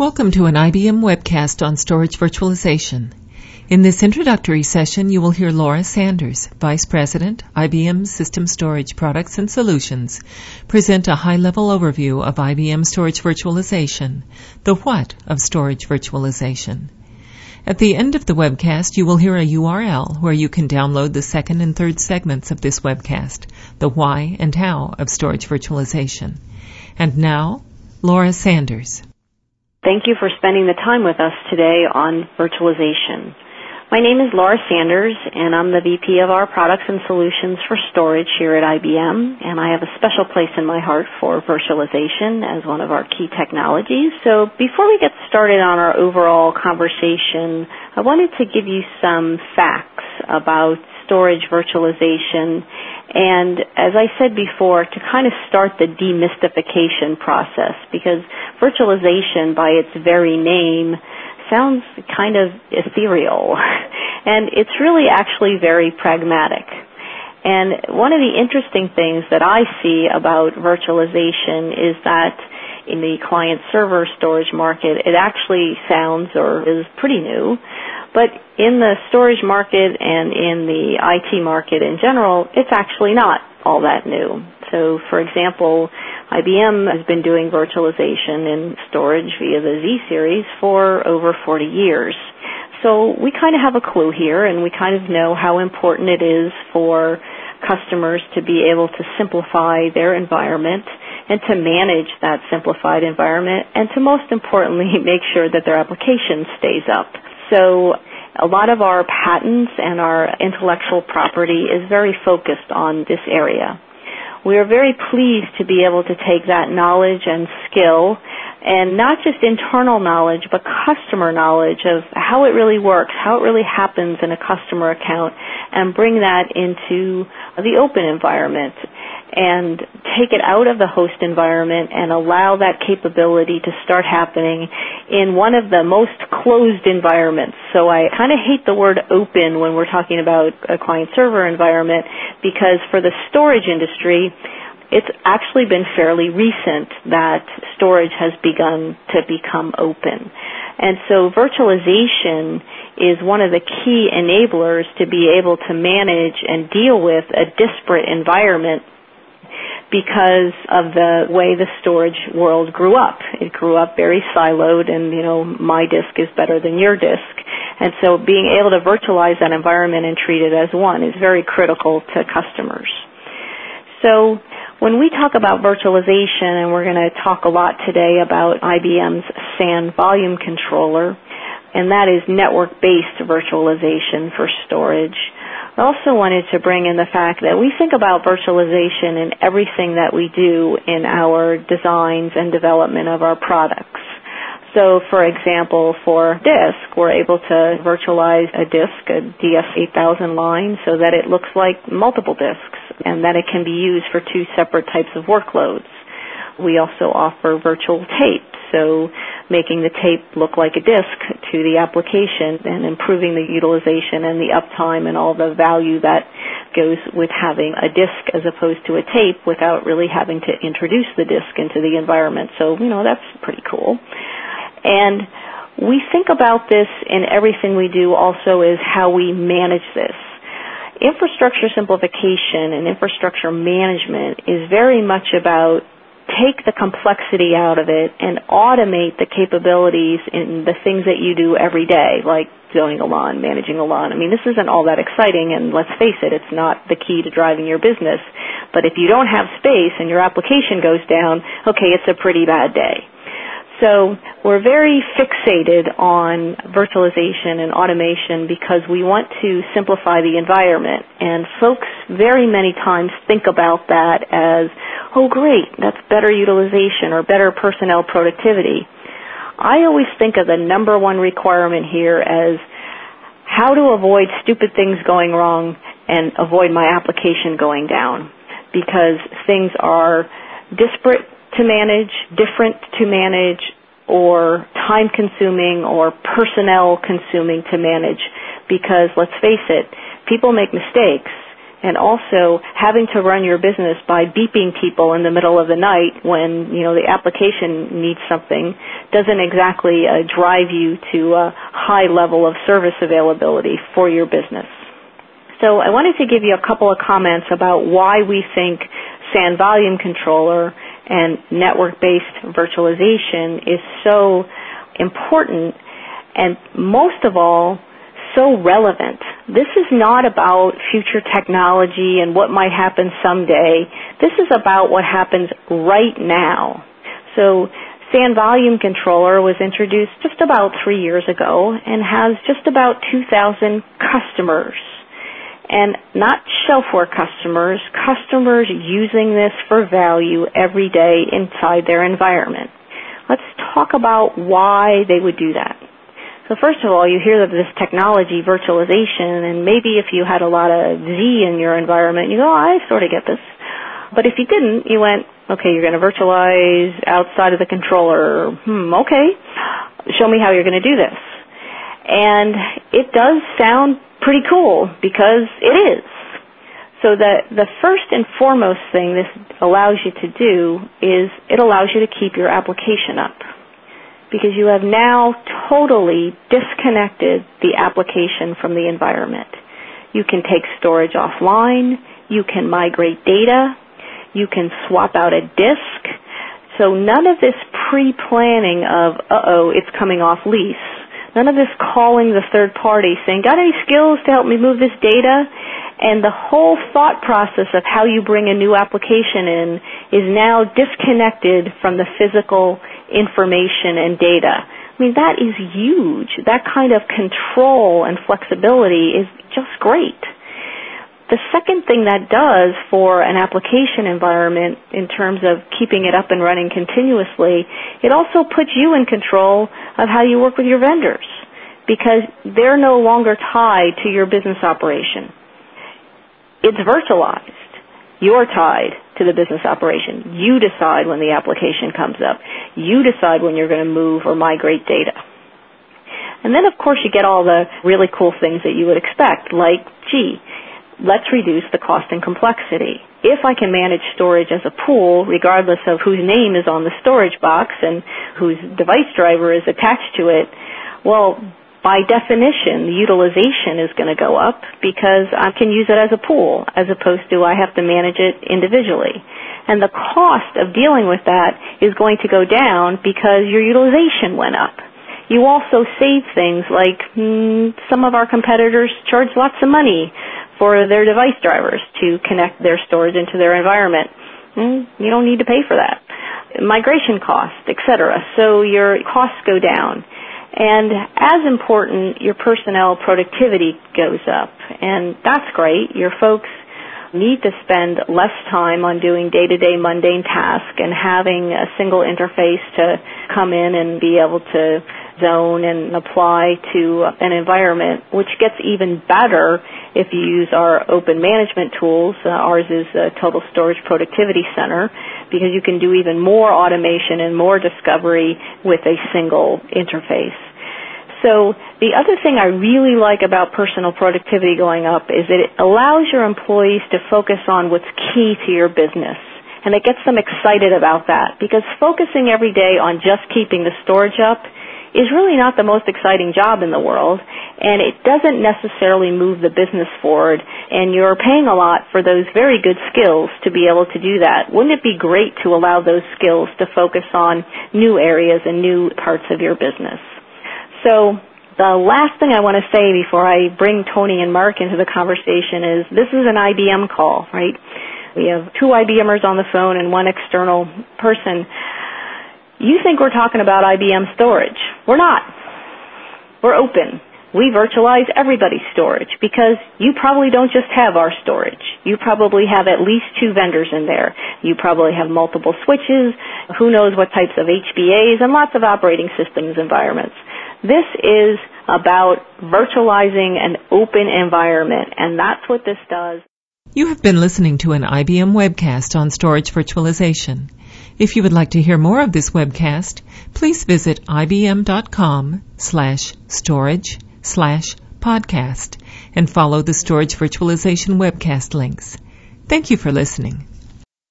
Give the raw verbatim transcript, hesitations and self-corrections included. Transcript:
Welcome to an I B M webcast on storage virtualization. In this introductory session, you will hear Laura Sanders, Vice President, I B M System Storage Products and Solutions, present a high-level overview of I B M storage virtualization, the what of storage virtualization. At the end of the webcast, you will hear a U R L where you can download the second and third segments of this webcast, the why and how of storage virtualization. And now, Laura Sanders. Thank you for spending the time with us today on virtualization. My name is Laura Sanders, and I'm the V P of our Products and Solutions for Storage here at I B M, and I have a special place in my heart for virtualization as one of our key technologies. So before we get started on our overall conversation, I wanted to give you some facts about storage virtualization, and as I said before, to kind of start the demystification process, because virtualization by its very name sounds kind of ethereal, and it's really actually very pragmatic. And one of the interesting things that I see about virtualization is that in the client-server storage market, it actually sounds or is pretty new. But in the storage market and in the I T market in general, it's actually not all that new. So, for example, I B M has been doing virtualization in storage via the Z-Series for over forty years. So we kind of have a clue here, and we kind of know how important it is for customers to be able to simplify their environment and to manage that simplified environment, and to most importantly make sure that their application stays up. So a lot of our patents and our intellectual property is very focused on this area. We are very pleased to be able to take that knowledge and skill, and not just internal knowledge, but customer knowledge of how it really works, how it really happens in a customer account, and bring that into the open environment and take it out of the host environment and allow that capability to start happening in one of the most closed environments. So I kind of hate the word open when we're talking about a client-server environment, because for the storage industry, it's actually been fairly recent that storage has begun to become open. And so virtualization is one of the key enablers to be able to manage and deal with a disparate environment, because of the way the storage world grew up. It grew up very siloed, and, you know, my disk is better than your disk. And so being able to virtualize that environment and treat it as one is very critical to customers. So when we talk about virtualization, and we're going to talk a lot today about I B M's S A N volume controller, and that is network-based virtualization for storage, I also wanted to bring in the fact that we think about virtualization in everything that we do in our designs and development of our products. So, for example, for disk, we're able to virtualize a disk, a D S eight thousand line, so that it looks like multiple disks and that it can be used for two separate types of workloads. We also offer virtual tape, so making the tape look like a disk to the application and improving the utilization and the uptime and all the value that goes with having a disk as opposed to a tape without really having to introduce the disk into the environment. So, you know, that's pretty cool. And we think about this in everything we do also is how we manage this. Infrastructure simplification and infrastructure management is very much about take the complexity out of it and automate the capabilities in the things that you do every day, like zoning a lawn, managing a lawn. I mean, this isn't all that exciting, and let's face it, it's not the key to driving your business. But if you don't have space and your application goes down, okay, it's a pretty bad day. So we're very fixated on virtualization and automation because we want to simplify the environment. And folks very many times think about that as, oh great, that's better utilization or better personnel productivity. I always think of the number one requirement here as how to avoid stupid things going wrong and avoid my application going down, because things are disparate to manage, different to manage, or time-consuming or personnel-consuming to manage, because let's face it, people make mistakes, and also having to run your business by beeping people in the middle of the night when, you know, the application needs something doesn't exactly uh, drive you to a high level of service availability for your business. So I wanted to give you a couple of comments about why we think SAN Volume Controller and network-based virtualization is so important and, most of all, so relevant. This is not about future technology and what might happen someday. This is about what happens right now. So SAN Volume Controller was introduced just about three years ago and has just about two thousand customers. And not shelfware customers, customers using this for value every day inside their environment. Let's talk about why they would do that. So first of all, you hear of this technology, virtualization, and maybe if you had a lot of Z in your environment, you go, oh, I sort of get this. But if you didn't, you went, okay, you're going to virtualize outside of the controller. Hmm, okay. Show me how you're going to do this. And it does sound pretty cool because it is. So the, the first and foremost thing this allows you to do is it allows you to keep your application up, because you have now totally disconnected the application from the environment. You can take storage offline, you can migrate data, you can swap out a disk. So none of this pre-planning of, uh-oh, it's coming off lease. None of this calling the third party saying, got any skills to help me move this data? And the whole thought process of how you bring a new application in is now disconnected from the physical information and data. I mean, that is huge. That kind of control and flexibility is just great. The second thing that does for an application environment in terms of keeping it up and running continuously, it also puts you in control of how you work with your vendors, because they're no longer tied to your business operation. It's virtualized. You're tied to the business operation. You decide when the application comes up. You decide when you're going to move or migrate data. And then, of course, you get all the really cool things that you would expect, like, gee, let's reduce the cost and complexity. If I can manage storage as a pool, regardless of whose name is on the storage box and whose device driver is attached to it, well, by definition, the utilization is going to go up because I can use it as a pool as opposed to I have to manage it individually. And the cost of dealing with that is going to go down because your utilization went up. You also save things like hmm, some of our competitors charge lots of money for their device drivers to connect their storage into their environment. Hmm, you don't need to pay for that. Migration costs, et cetera. So your costs go down. And as important, your personnel productivity goes up. And that's great. Your folks need to spend less time on doing day-to-day mundane tasks and having a single interface to come in and be able to zone and apply to an environment, which gets even better if you use our open management tools. Uh, ours is a Total Storage Productivity Center, because you can do even more automation and more discovery with a single interface. So the other thing I really like about personal productivity going up is that it allows your employees to focus on what's key to your business. And it gets them excited about that, because focusing every day on just keeping the storage up is really not the most exciting job in the world, and it doesn't necessarily move the business forward, and you're paying a lot for those very good skills to be able to do that. Wouldn't it be great to allow those skills to focus on new areas and new parts of your business? So the last thing I want to say before I bring Tony and Mark into the conversation is this is an I B M call, right? We have two IBMers on the phone and one external person. You think we're talking about I B M storage. We're not. We're open. We virtualize everybody's storage because you probably don't just have our storage. You probably have at least two vendors in there. You probably have multiple switches, who knows what types of H B As, and lots of operating systems environments. This is about virtualizing an open environment, and that's what this does. You have been listening to an I B M webcast on storage virtualization. If you would like to hear more of this webcast, please visit ibm.com slash storage slash podcast and follow the Storage Virtualization webcast links. Thank you for listening.